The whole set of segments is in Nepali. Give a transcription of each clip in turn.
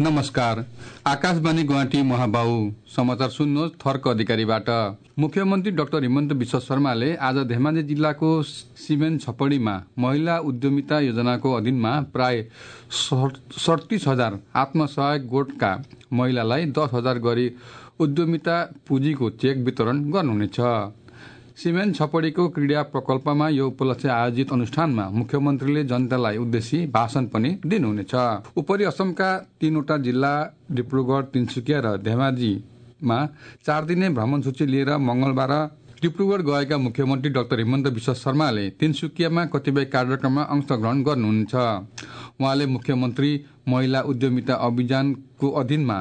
नमस्कार। आकाशवाणी गुवाहाटी महाबाहु समाचार सुन्नुहोस् थर्क अधिकारीबाट। मुख्यमन्त्री डाक्टर हिमन्त विश्व शर्माले आज धेमाजी जिल्लाको सिमेन्ट छपडीमा महिला उद्यमिता योजनाको अधीनमा प्राय 37,000 आत्मसहायक गोठका महिलालाई 10,000 गरी उद्यमिता पुँजीको चेक वितरण गर्नुहुनेछ। सिमेन्ट छपडीको क्रीडा प्रकल्पमा यो उपलक्ष्य आयोजित अनुष्ठानमा मुख्यमन्त्रीले जनतालाई उद्देश्य भाषण पनि दिनुहुनेछ। उपरी असमका 3वटा जिल्ला डिब्रुगढ, तिनसुकिया र धेमाजीमा 4 दिने भ्रमणसूची लिएर मंगलबार डिब्रुगढ गएका मुख्यमन्त्री डाक्टर हिमन्त विश्व शर्माले तिनसुकियामा कतिपय कार्यक्रममा अंशग्रहण गर्नुहुनेछ। उहाँले मुख्यमन्त्री महिला उद्यमिता अभियानको अधीनमा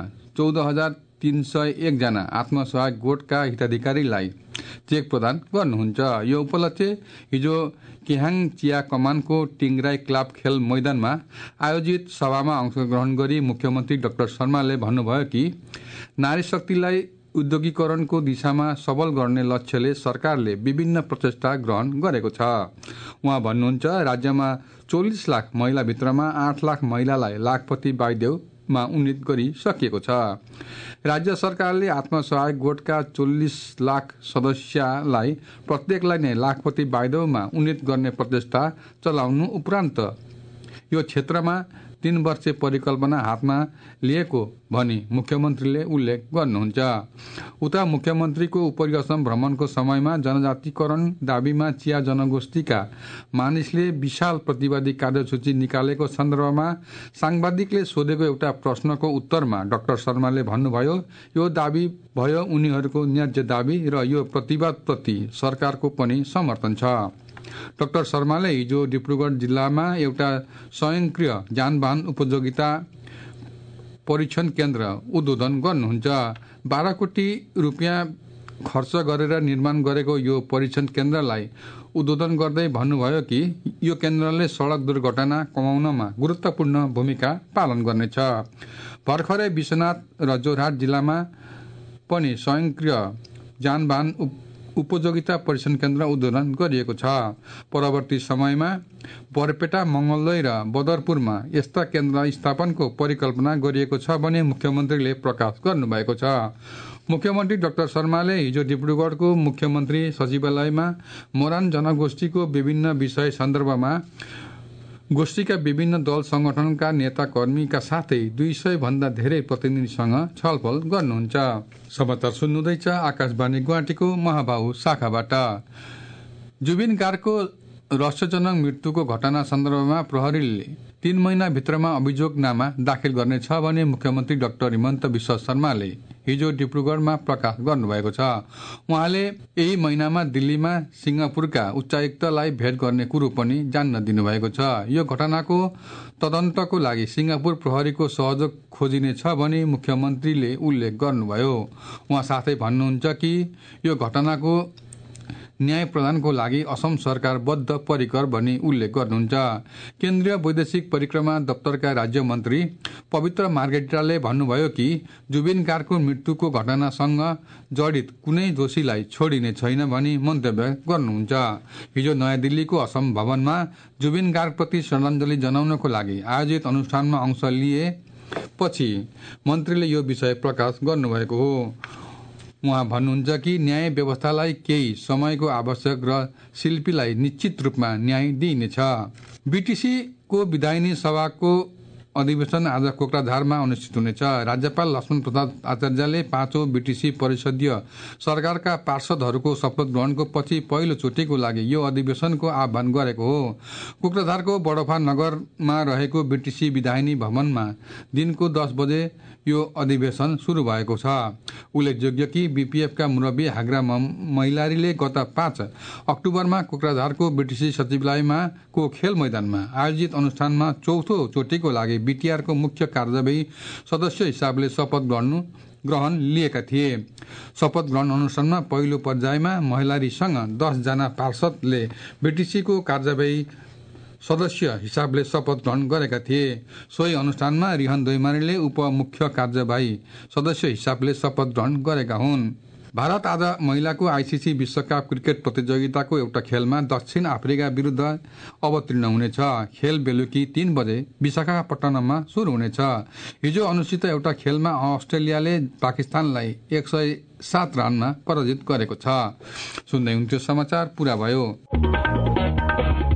14,301 जना आत्मसहायक गोठका हिताधिकारीलाई चेक प्रदान गर्नुहुन्छ। यो उपलक्ष्य हिजो केहाङ चिया कमानको टिङ्ग्राई क्लब खेल मैदानमा आयोजित सभामा अंशग्रहण गरी मुख्यमन्त्री डाक्टर शर्माले भन्नुभयो कि नारी शक्तिलाई उद्योगीकरणको दिशामा सबल गर्ने लक्ष्यले सरकारले विभिन्न प्रचेष्टा ग्रहण गरेको छ। उहाँ भन्नुहुन्छ, राज्यमा 40 लाख महिला भित्रमा 8 लाख महिलालाई लाखपति बाइदेवमा उन्नीत गरिसकिएको छ। राज्य सरकारले आत्मसहायक गोठका 40 लाख सदस्यलाई प्रत्येकलाई नै लाखपति बाइदेवमा उन्नीत गर्ने प्रचेष्टा चलाउनु उपरान्त यो क्षेत्रमा 3 वर्षे परिकल्पना हातमा लिएको भनी मुख्यमन्त्रीले उल्लेख गर्नुहुन्छ। उता मुख्यमन्त्रीको उपरी असम भ्रमणको समयमा जनजातिकरण दाबीमा चिया जनगोष्ठीका मानिसले विशाल प्रतिवादी कार्यसूची निकालेको सन्दर्भमा सांबादिकले सोधेको एउटा प्रश्नको उत्तरमा डाक्टर शर्माले भन्नुभयो, यो दाबी भयो उनीहरूको न्याय्य दाबी र यो प्रतिवादप्रति सरकारको पनि समर्थन छ। डाक्टर शर्माले हिजो डिब्रुगढ जिल्लामा एउटा स्वयंक्रिय जानवाहन उपयोगिता परीक्षण केन्द्र उद्घाटन गर्नुहुन्छ। 12 कोटी रुपियाँ खर्च गरेर निर्माण गरेको यो परीक्षण केन्द्रलाई उद्घाटन गर्दै भन्नुभयो कि यो केन्द्रले सडक दुर्घटना कमाउनमा गुरुत्वपूर्ण भूमिका पालन गर्नेछ। भर्खरै विश्वनाथ र जोरहाट जिल्लामा पनि स्वयंक्रिय जानवाहन उपयोगिता परीक्षण केन्द्र उद्घाटन गरिएको छ। परवर्ती समयमा बरपेटा, मंगलदै र बदरपुरमा यस्ता केन्द्र स्थापनको परिकल्पना गरिएको छ भने मुख्यमन्त्रीले प्रकाश गर्नुभएको छ। मुख्यमन्त्री डाक्टर शर्माले हिजो डिब्रुगढको मुख्यमन्त्री सचिवालयमा मोरान जनगोष्ठीको विभिन्न विषय सन्दर्भमा गोष्ठीका विभिन्न दल संगठनका नेता कर्मीका साथै 200 भन्दा धेरै प्रतिनिधिसँग छलफल गर्नुहुन्छ। समाचार सुन्नुहुँदैछ आकाशवाणी गुवाहाटीको महाबाहु शाखाबाट। जुबिन गार्गको रहस्यजनक मृत्युको घटना सन्दर्भमा प्रहरीले 3 महिना भित्रमा अभियोगनामा दाखिल गर्नेछ भने मुख्यमन्त्री डाक्टर हिमन्त विश्व शर्माले हिजो डिब्रुगढमा प्रकाश गर्नुभएको छ। उहाँले यही महिनामा दिल्लीमा सिंगापुरका उच्चायुक्तलाई भेट गर्ने कुरो पनि जान्न दिनुभएको छ। यो घटनाको तदन्तको लागि सिंगापुर प्रहरीको सहयोग खोजिनेछ भनी मुख्यमन्त्रीले उल्लेख गर्नुभयो। उहाँ साथै भन्नुहुन्छ कि यो घटनाको न्याय प्रदानको लागि असम सरकार बद्ध परिकर भनी उल्लेख गर्नुहुन्छ। केन्द्रीय वैदेशिक परिक्रमा दप्तरका राज्य मन्त्री पवित्र मार्गेटिटाले भन्नुभयो कि जुबिन गार्गको मृत्युको घटनासँग जडित कुनै दोषीलाई छोडिने छैन भनी मन्तव्य गर्नुहुन्छ। हिजो नयाँ दिल्लीको असम भवनमा जुबिन गार्गप्रति श्रद्धाञ्जली जनाउनको लागि आयोजित अनुष्ठानमा अंश लिएपछि मन्त्रीले यो विषय प्रकाश गर्नुभएको हो। उहाँ भन्नुहुन्छ कि न्याय व्यवस्थालाई केही समयको आवश्यक र शिल्पीलाई निश्चित रूपमा न्याय दिइनेछ। बीटीसीको विधायिनी सभाको अधिवेशन आज कोक्राझारमा अनुष्ठित हुनेछ। राज्यपाल लक्ष्मण प्रसाद आचार्यले 5औं बीटीसी परिषदीय सरकारका पार्षदहरूको शपथ ग्रहणको पछि पहिलो चोटिको लागि यो अधिवेशनको आह्वान गरेको हो। कोक्राझारको बडोफा नगरमा रहेको बीटीसी विधायिनी भवनमा दिनको 10 बजे यो अधिवेशन सुरु भएको छ। उल्लेखयोग्य कि बीपीएफका मुरब्बी हाग्रा मैलारीले गत 5 अक्टोबरमा कोक्राझारको बीटीसी सचिवालयमा को खेल मैदानमा आयोजित अनुष्ठानमा चौथो चोटिको लागि बीटीआरको मुख्य कार्यवाही सदस्य हिसाबले शपथ ग्रहण लिएका थिए। शपथ ग्रहण अनुष्ठानमा पहिलो पर्यायमा मैलारीसँग 10 जना पार्षदले बीटीसीको कार्यवाही सदस्य हिसाबले शपथ ग्रहण गरेका थिए। सोही अनुष्ठानमा रिहन दोइमारीले उपमुख्य कार्यवाही सदस्य हिसाबले शपथ ग्रहण गरेका हुन्। भारत आज महिलाको आइसिसी विश्वकप क्रिकेट प्रतियोगिताको एउटा खेलमा दक्षिण अफ्रिका विरुद्ध अवतीर्ण हुनेछ। खेल बेलुकी 3 बजे विशाखापट्टनममा सुरु हुनेछ। हिजो अनुष्ठित एउटा खेलमा अस्ट्रेलियाले पाकिस्तानलाई 107 रनमा पराजित गरेको छ। सुन्दै हुन्थ्यो समाचार पुरा भयो।